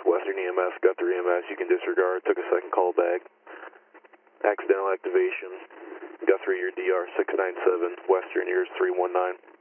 Western EMS, Guthrie EMS, you can disregard, took a second call back. Accidental activation, Guthrie, your DR 697, Western, yours 319.